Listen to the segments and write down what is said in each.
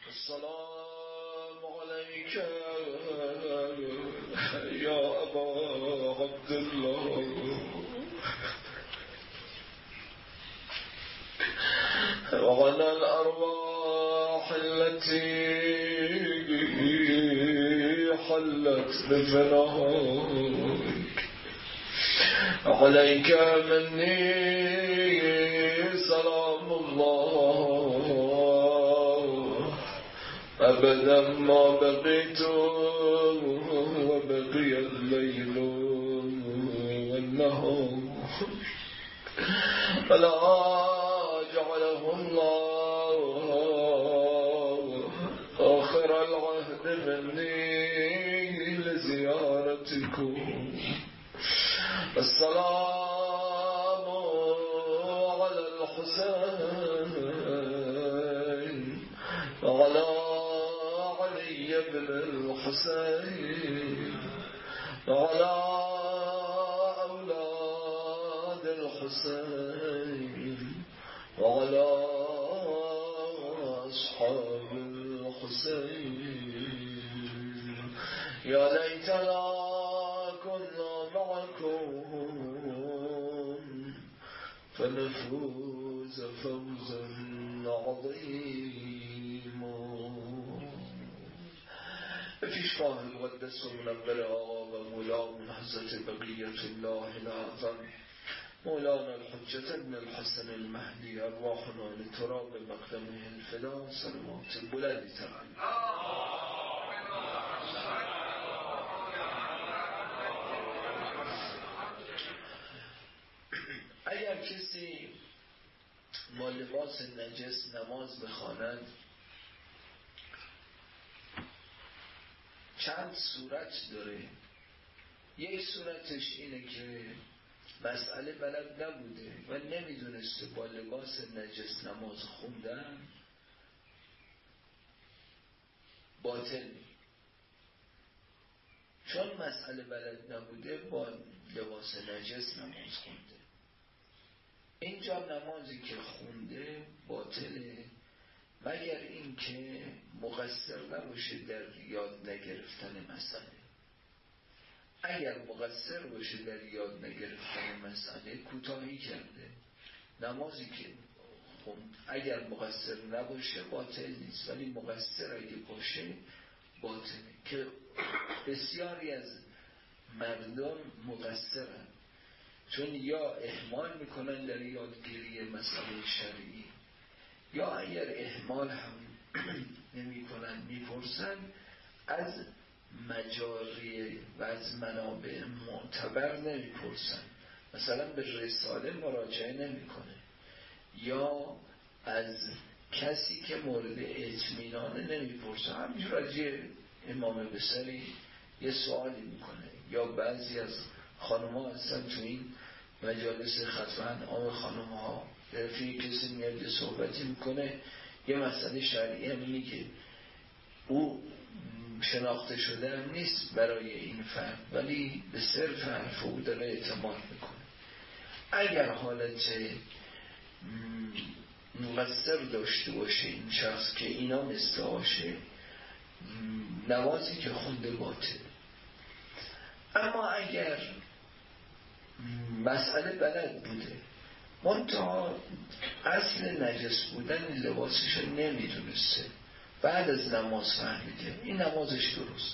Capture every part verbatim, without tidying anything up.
السلام عليك يا أبا عبد الله وعلى الأرواح التي حلت بفنائك عليك مني سلام الله أبدا ما بقيت وبقي الليل والنهار فلا جعله الله آخر العهد مني لزيارتكم. السلام على الحسين وعلى علي بن الحسين وعلى أولاد الحسين وعلى أصحاب الحسين. يا ليتنا كنا معكم فنفوز فوزا عظيما. پیشگاه مقدس و منور آقا و مولانا حضرت بقیت الله الأعظم مولانا الحجة ابن الحسن المهدی ارواحنا لتراب مقدمه الفدا صلوات بلندی تقدیم. اگر کسی با لباس نجس نماز بخواند چند صورت داره. یک صورتش اینه که مسئله بلد نبوده و نمیدونسته با لباس نجس نماز خوندن باطل نی. چون مسئله بلد نبوده با لباس نجس نماز خونده. اینجا نمازی که خونده باطله مگر اینکه مقصر نباشه در یاد نگرفتن مسئله. اگر مقصر باشه در یاد نگرفتن مسئله کوتاهی کرده. نمازی که خوند اگر مقصر نباشه باطل نیست، ولی مقصر اگه باشه باطله، که بسیاری از مردم مقصرن چون یا اهمال میکنن در یادگیری مسئله شرعی، یا اگر اهمال هم نمی کنن میپرسن از مجاری و از منابع معتبر نمیپرسن. مثلا به رساله مراجعه نمیکنه یا از کسی که مورد اطمینانه نمیپرسه. همینجور از یه امام بسری یه سوالی میکنه، یا بعضی از خانم ها هستن تو این مجالس ختمن عام خانم ها درفی کسی میاد یه صحبتی میکنه یه مسئله شرعی هم میگه، او شناخته شده هم نیست برای این فرد ولی به صرف حرف او داره اعتماد میکنه. اگر حالت مقصر داشته باشه این شخص که اینا مثل باشه نمازی که خونده باطل. اما اگر مسئله بلد بوده منتها اصل نجس بودن لباسش رو نمیدونسته، بعد از نماز فهمیده، این نمازش درست.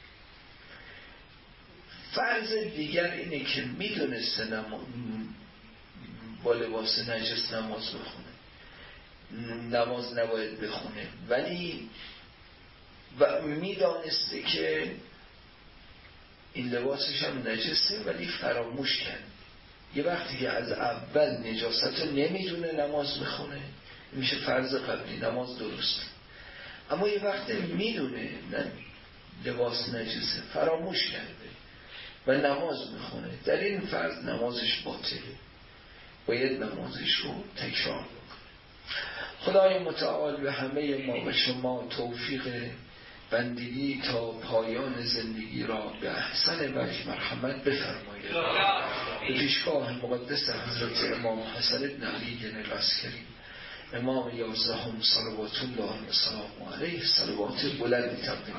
فرض دیگر اینه که میدونسته نماز با لباس نجس نماز بخونه، نماز نباید بخونه، ولی و میدانسته که این لباسش هم نجسه ولی فراموش کرد. یه وقتی که از اول نجاست رو نمیدونه نماز بخونه میشه فرض قبلی نماز درسته. اما یه وقتی میدونه نه لباس نجسه فراموش کرده و نماز میخونه، در این فرض نمازش باطله، باید نمازش رو تکرار بکنه. خدای متعال به همه ما و شما توفیق بندگی تا پایان زندگی را به احسن وجه مرحمت بفرماید. به پیشگاه مقدس حضرت امام حسن بن علی العسکری امام یازدهم صلوات الله و سلام علیه صلوات بلندی تقدیم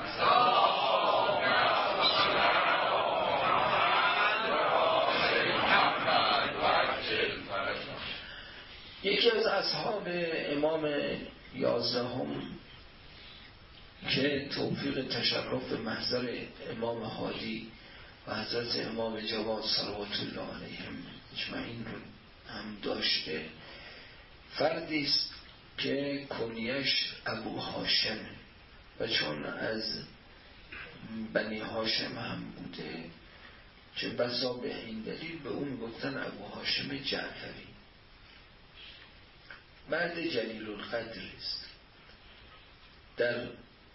یکی از اصحاب امام یازدهم که توفیق تشرف به محضر امام هادی و حضرت امام جواد صلوات الله علیهم اجمعین رو هم داشته، فردی است که کنیش ابو هاشم و چون از بنی هاشم هم بوده چه بسا به این دلیل به اون گفتن ابو هاشم جعفری. مرد جلیل القدر است. در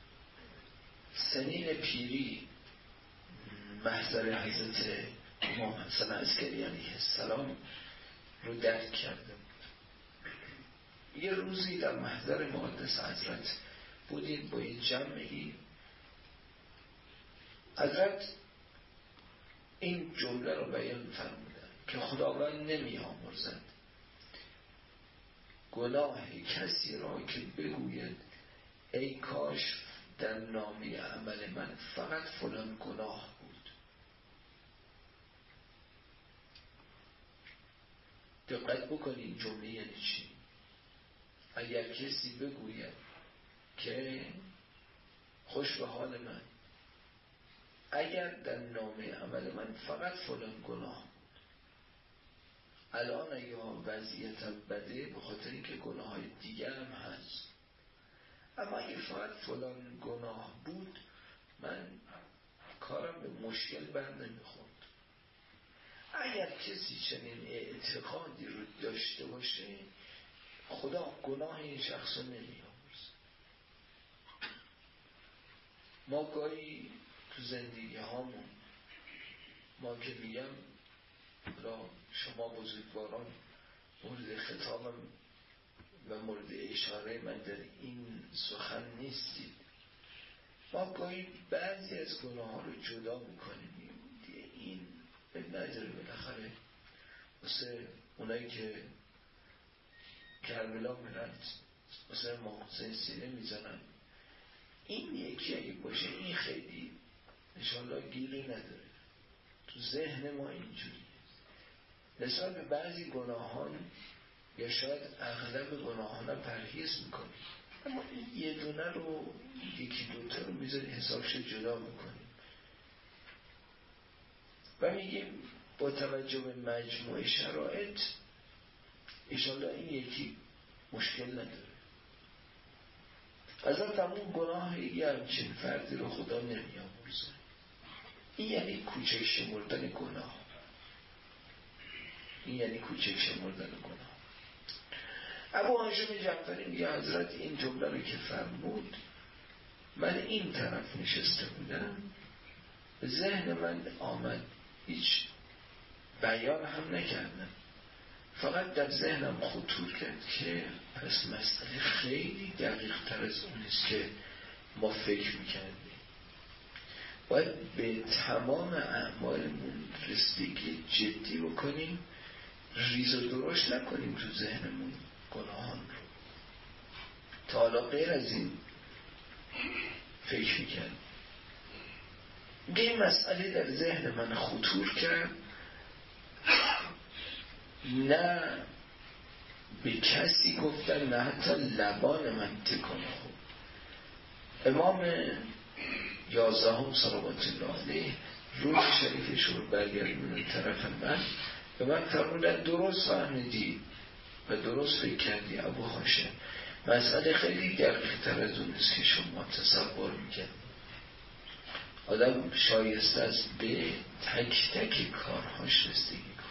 سنین پیری محضر حضرت امام حسن عسکری علیه السلام رو درک کرده بود. یه روزی در محضر مقدس حضرت بودید با یه جمعی، حضرت این جمله رو بیان فرمودن که خداوند نمی آمرزد گناه کسی را که بگوید ای کاش در نامه عمل من فقط فلان گناه بود. دقت بکنید جمله یعنی چی؟ اگر کسی بگوید که خوش به حال من اگر در نامه عمل من فقط فلان گناه بود. الان اگه وضعیت بده به خاطر اینکه گناه های دیگر هم هست، اما اگه فقط فلان گناه بود من کارم به مشکل بر نمیخورد. اگر کسی چنین اعتقادی رو داشته باشه خدا گناه این شخص رو نمی‌آمرزه. ما گاهی تو زندگی هامون ما که میگم را شما بزرگواران مورد خطابم و مورد اشاره من در این سخن نیستید، ما گاهی بعضی از گناه ها رو جدا میکنیم. این به نداره بالاخره واسه اونایی که کربلا میرن واسه مقصد سینه میزنن، این یکی اگه باشه این خیلی انشاءالله گیری نداره. تو ذهن ما اینجوری نسبت به بعضی گناهان یا شاید اغلب گناهان هم پرهیز میکنیم، اما این یه دونه رو یکی دوتا رو میذاریم حسابش جدا میکنیم و میگیم با توجه به مجموع شرایط انشاءالله این یکی مشکل نداره. از همون گناه یه همچین فردی رو خدا نمیامرزه. این یعنی کوچک شمردن گناه. این یعنی کوچک شمردن گناه. ابو هاشم جعفری میگه حضرت این جمله رو که فرمود من این طرف نشسته بودم، به ذهن من آمد، هیچ بیان هم نکردم، فقط در ذهنم خطور کرد که پس مسئله خیلی دقیق تر از اون است که ما فکر میکردیم. باید به تمام اعمالمون رسیدگی جدی بکنیم، ریز و درشت نکنیم تو ذهنمون گناهان رو. تا حالا غیر از این فکر میکردیم. این مسئله در ذهن من خطور کرد، نه به کسی گفتن نه حتی لبان من تکان خورد. امام یازدهم صلوات الله علیه روح شریفش رو برگردون طرف من به من فرمودن درست فهمیدی و درست فکر کردی ابو هاشم، مسئله خیلی دقیق تر از اون است که شما تصور میکنید. آدم شایسته است به تک تک کارهاش رسیدگی کنه،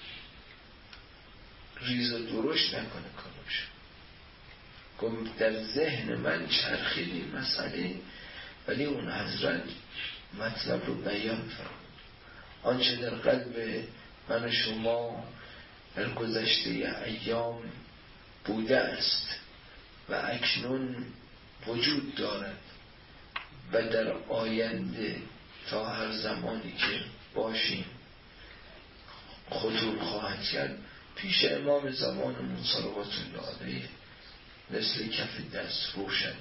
ریز و درشت نکنه کارش. گفت در ذهن من چرخید این مسئله، ولی اون حضرت مطلب رو بیان فرمود. آنچه در قلب من و شما در گذشته ایام بوده است و اکنون وجود دارد و در آینده تا هر زمانی که باشیم خطور خواهد کرد، پیش امام زمانمون صلوات الله علیه مثل کف دست روشن،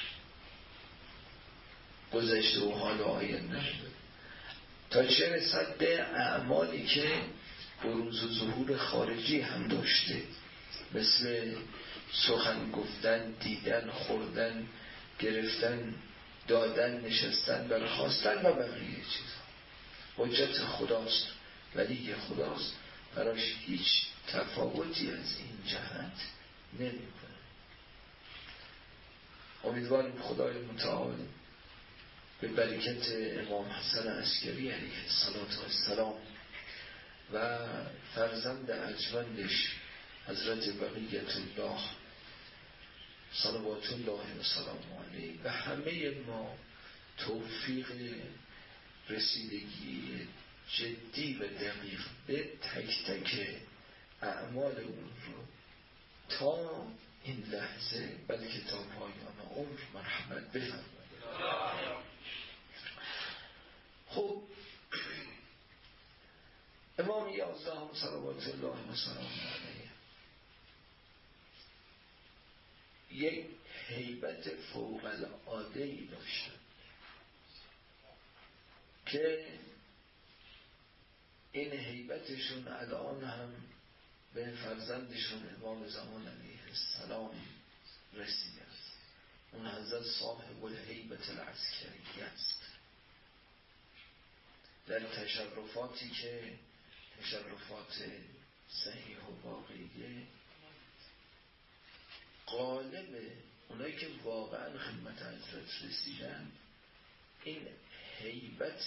گذشته و حال آینده، تا چه رسد به اعمالی که بروز و ظهور خارجی هم داشته، مثل سخن گفتن، دیدن، خوردن، گرفتن، دادن، نشستن، برخاستن و بقیه چیزها. حجت خداست، ولی خداست، براش هیچ تفاوتی از این جهت نمی کنه. امیدواریم خدای متعال به برکت امام حسن عسکری علیه السلام و فرزند ارجمندش حضرت بقیت الله صلوات الله و سلام علیه و همه ما توفیق رسیدگی جدی و دقیق به تک تک اعمال اون رو تا این لحظه بلکه تا پایان عمر مرحمت بفرمایید. خب امام یازدهم صلوات الله و سلام علیه یک هیبت فوق العاده‌ای داشتن که این هیبتشون الان هم به فرزندشون امام زمان علیه السلام رسیده است. اون حضرت صاحب الهیبت العسکری است. در تشرفاتی که تشرفات صحیح و واقعیه، غالب اونایی که واقعا خدمت حضرت رسیدن این هیبت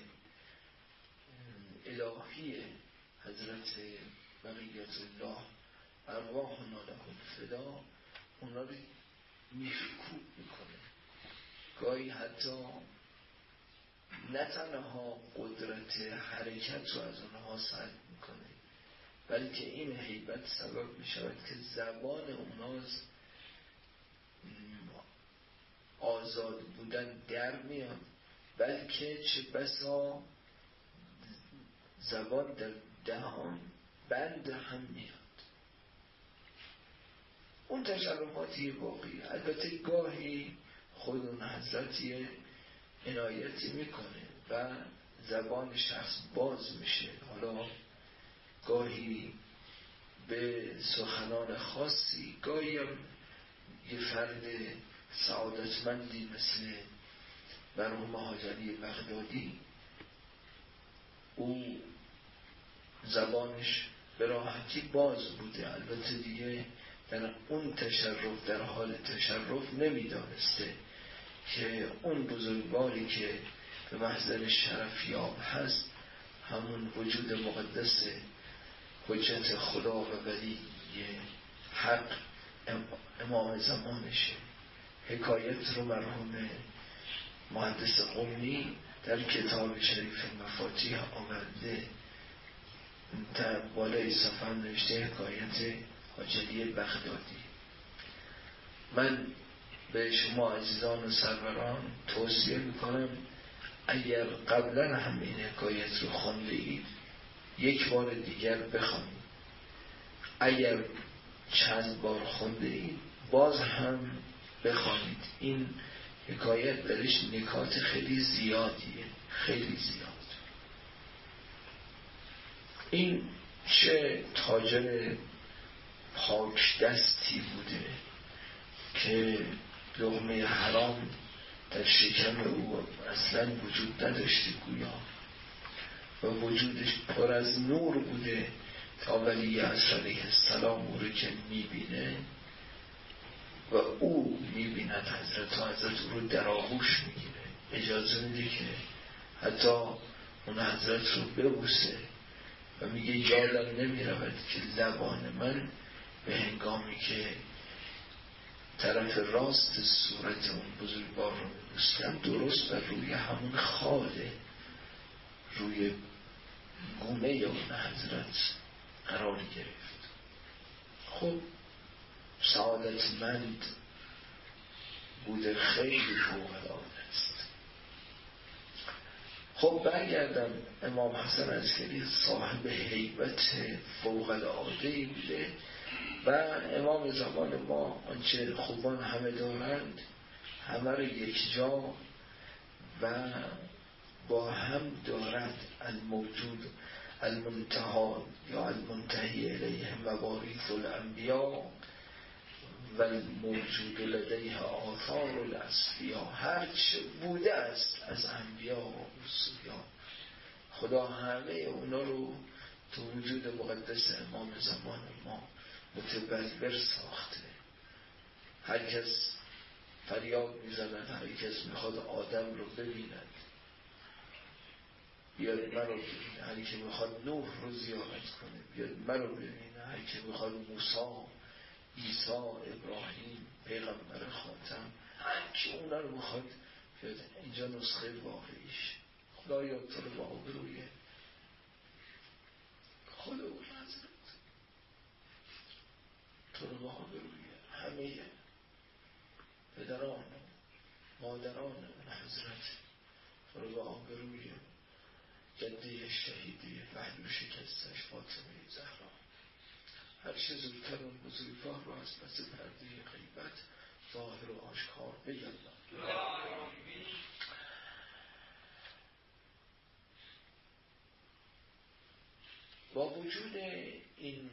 الهی حضرت بقیت الله ارواحنا له الفدا اونا رو میشکوب میکنه. گاهی حتی نه تنها قدرت حرکت رو از اونها سلب میکنه، بلکه این هیبت سبب میشود که زبان اونها آزاد بودن در میاد، بلکه چه بسا زبان در دهان بند هم میاد. اون تشرفاتی واقعی. البته گاهی خود اون حضرتی عنایتی میکنه و زبان شخص باز میشه، حالا گاهی به سخنان خاصی، گاهی هم یه فرد سعادتمندی مثل مرحوم حاجی علی بغدادی او زبانش به راحتی باز بوده، البته دیگه در اون تشرف در حال تشرف نمیدانسته که اون بزرگواری که به محضر شرفیاب هست همون وجود مقدس حجت خدا و ولی حق امام زمانشه. حکایت رو مرحوم مهندس قمی در کتاب شریف مفاتیح آورده، در بالای صفحه نوشته حکایت حاجی علی بغدادی. من به شما عزیزان و سروران توصیه میکنم اگر قبلا هم این حکایت رو خونده اید یک بار دیگر بخونید، اگر چند بار خونده اید باز هم بخونید. این حکایت درش نکات خیلی زیادیه، خیلی زیاد. این چه تاجر پاک دستی بوده که لقمه حرام در شکم او اصلا وجود نداشته گویا و وجودش پر از نور بوده تا ولی علیه السلام او رو که میبینه و او میبیند حضرت و حضرت او رو در آغوش میگیره، اجازه میده که حتی اون حضرت رو ببوسه و میگه یادم نمیرود که لبان من به هنگامی که طرف راست صورت اون بزرگوار رو میبوسیدم درست و روی همون خاله، روی گونه اون حضرت قرار گرفت. خب سعادتمند بوده، خیلی فوق العاده است. خب برگردم، امام حسن عسکری صاحب هیبت فوق العاده بوده و امام زمان ما آنچه خوبان همه دارند همه رو یک جا و با هم دارد. الموجود المنتهى یا المنتهی الیه مواریث الانبیا و الموجود لدیه آثار الاسفیا. هرچه بوده است از انبیا و رسولان خدا همه اونا رو تو وجود مقدس امام زمان ما متبلور ساخته. هر کس فریاد میزند، هر کس میخواد آدم رو ببیند بیاد من رو ببینه، هر که میخواد نوح رو زیارت کنه بیاد من رو ببینه، هر که میخواد موسی، عیسی، ابراهیم، پیغمبر خاتم، هر کی اونا رو میخواد بیاد اینجا. نسخه واقعیش خدایا تو رو با آبروی خدا و حضرت، تو رو با آبروی همه پدران و مادران اون حضرت، تو رو با آبروی جده شهیدی پهلو شکستش فاطمه زهرا، هر چه زودتر اون بزرگوار رو از پس پرده غیبت ظاهر و آشکار بگردن. با وجود این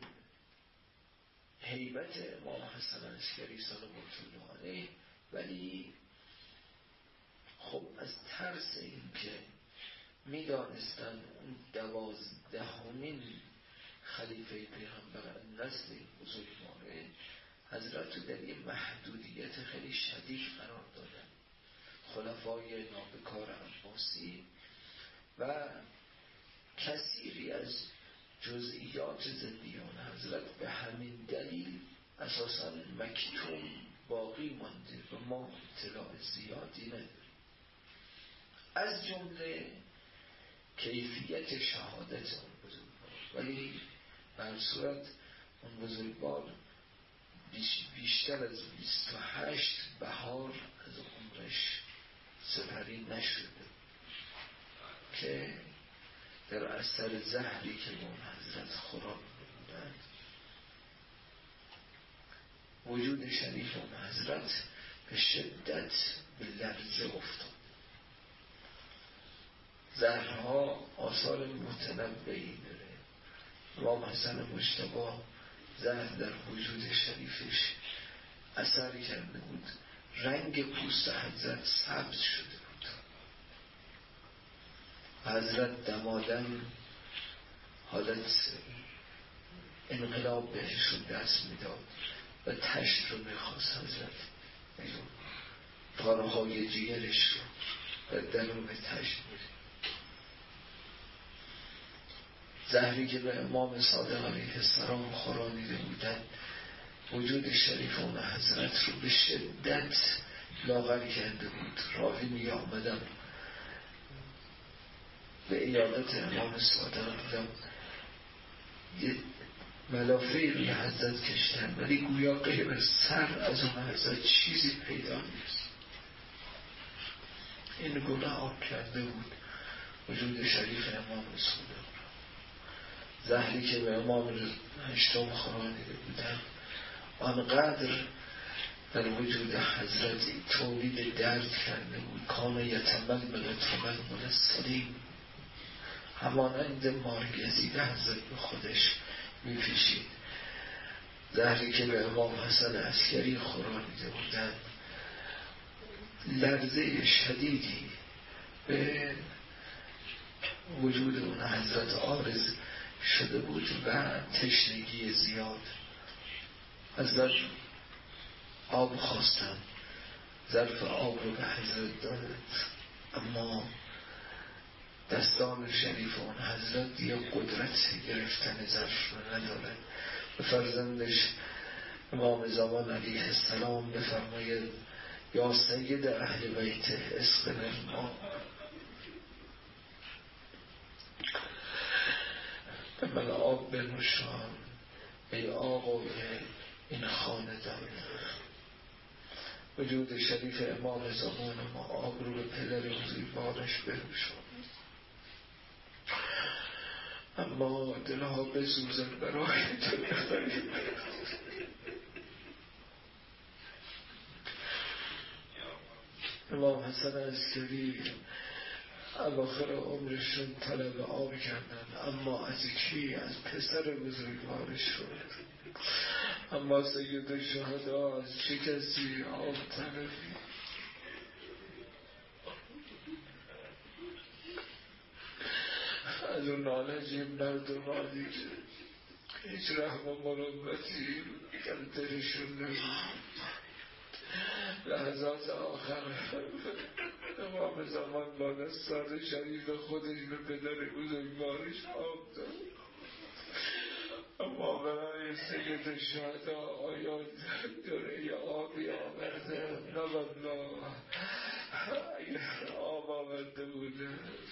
هیبت امام حسن عسکری سلام الله علیه، ولی خب از ترس این که میدانستن اون دوازدهمین خلیفه پیغمبر نسل این بزرگواره حضرت رو در یه محدودیت خیلی شدید قرار دادن. خلفای نابکار عباسی و کثیری از جزئیات زندگیان حضرت به همین دلیل اساساً مکتوم باقی مانده و ما اطلاع زیادی نداریم، از جمله کیفیت شهادت اون بزرگوار. ولی بر صورت اون بزرگوار بیشتر از بیست و هشت بهار از عمرش سپری نشده که در اثر زهری که اون حضرت خوراک بودند وجود شریف اون حضرت به شدت به لرزه افتاد. زهرها آثار متنوعی داره. امام حسن مجتبی زهر در وجود شریفش اثر کرده بود، رنگ پوست حضرت سبز شده بود. حضرت دمادم حالت انقلاب بهشون دست میداد و تشت رو میخواست حضرت پاره های جیگرش رو و درون تشت میده. زهری که به امام صادق علیه السلام خورانیده بودن وجود شریف اون حضرت رو به شدت لاغر کرده بود. راهی می آمدم به ایادت امام صادق دیدم یه ملافه روی حضرت کشتن ولی گویا غیر سر از اون حضرت چیزی پیدا نیست. این گناه آب کرده بود وجود شریف امام صادق. زهری که به امام هشتم خورانیده بودن آنقدر در وجود حضرت تولید درد کرده بود. کان یتمل بلتمل منسلیم، همانند مارگزیده حضرت به خودش میپیشید. زهری که به امام حسن عسکری خورانیده بودن لرزه شدیدی به وجود اون حضرت عارض شده بود و تشنگی زیاد. حضرت آب خواستن، ظرف آب رو به حضرت دادند، اما دستان شریف اون حضرت یا قدرت گرفتن ظرف رو ندارد. به فرزندش امام زمان علیه السلام بفرماید یا سید اهل بیت اسقنا الماء، به من آب بنوشان ای آقای این خاندان. وجود شریف امام زمان ما آب رو به پدر بزرگوارش بنوشان. اما دلها بسوزن برای تو بخریم. امام حسن عسکری اواخر عمرشون طلب آب کردن، اما از کی؟ از پسر بزرگوارشون. اما سید شهدا از چه کسی آب طلبی؟ از اون نالجی مردمانی که هیچ رحم و مروتی در دلشون نبود. لحظات آخر امام زمان با دستان شریف خودش به پدر بزرگوارش آب داد. اما برای سید شهدا آیات دوره آبی آورده. نه والله اگر آب آورده بوده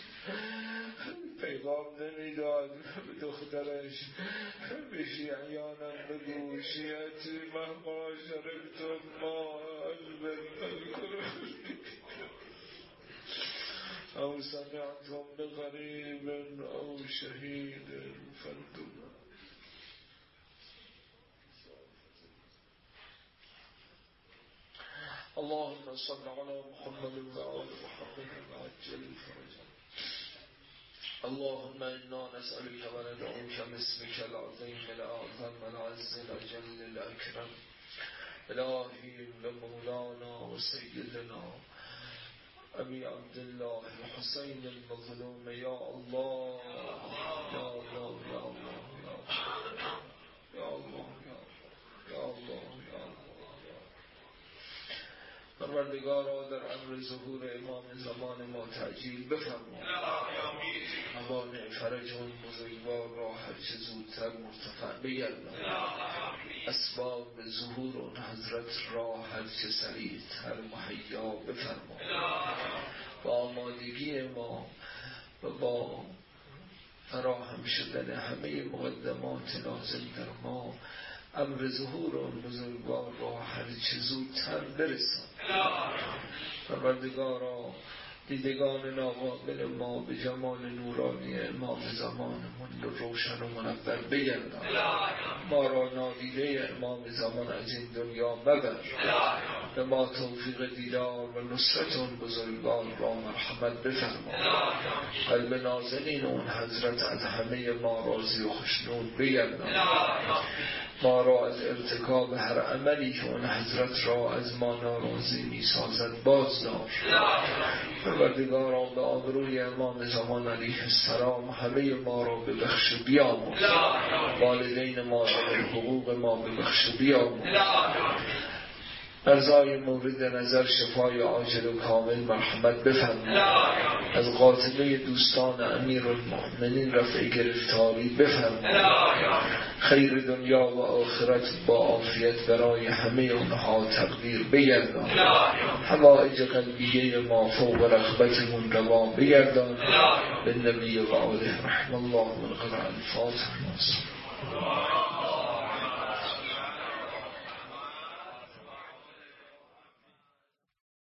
پیغام نمیداد به دخترش به شیعیانم بگو شیعتی مهما شربتم ما او سمعتم بقریب او شهید فانتم. اللهم صل على محمد وعلى محمد وعجل فرجهم. اللهم انا نسألك وندعوك باسمك العظيم الأعظم العز الأجل الأكرم الهي ومولانا وسيدنا أبي عبد الله حسين المظلوم. يا الله يا الله يا الله يا الله يا الله يا الله. پروردگارا در امر ظهور امام زمان ما تعجیل بفرما. موانع فرج اون بزرگوار را هرچه زودتر مرتفع بگردان. اسباب ظهور اون حضرت را هرچه سریعتر مهیا بفرما. با آمادگی ما و با فراهم شدن همه مقدمات لازم در ما امر ظهور اون بزرگوار را هرچه زودتر برسان. پروردگارا دیدگان ناقابل ما به جمال نورانی امام زمانمون روشن و منور بگردان. ما را نادیده امام زمان از این دنیا مبر. به ما توفیق دیدار و نصرت اون بزرگوار را مرحمت بفرما. قلب نازنین اون حضرت از همه ما راضی و خوشنود بگردان. ما را از ارتکاب هر عملی که اون حضرت را از ما ناراضی می سازد باز دار. پروردگارا به آبروی امام زمان علیه السلام همه ما را ببخش و بیامرز. والدین ما را به حقوق ما ببخش و بیامرز. ارزای مورد نظر شفای عاجل و کامل مرحمت بفرما. از قاتله دوستان امیر المؤمنین رفع گرفتاری بفرما. خیر دنیا و آخرت با عافیت برای همه اونها تقدیر بگردان. حوائج قلبیه ما فوق رغبتمون روا بگردان. به نبی و آله رحم الله و قرآن فاتح ناصر.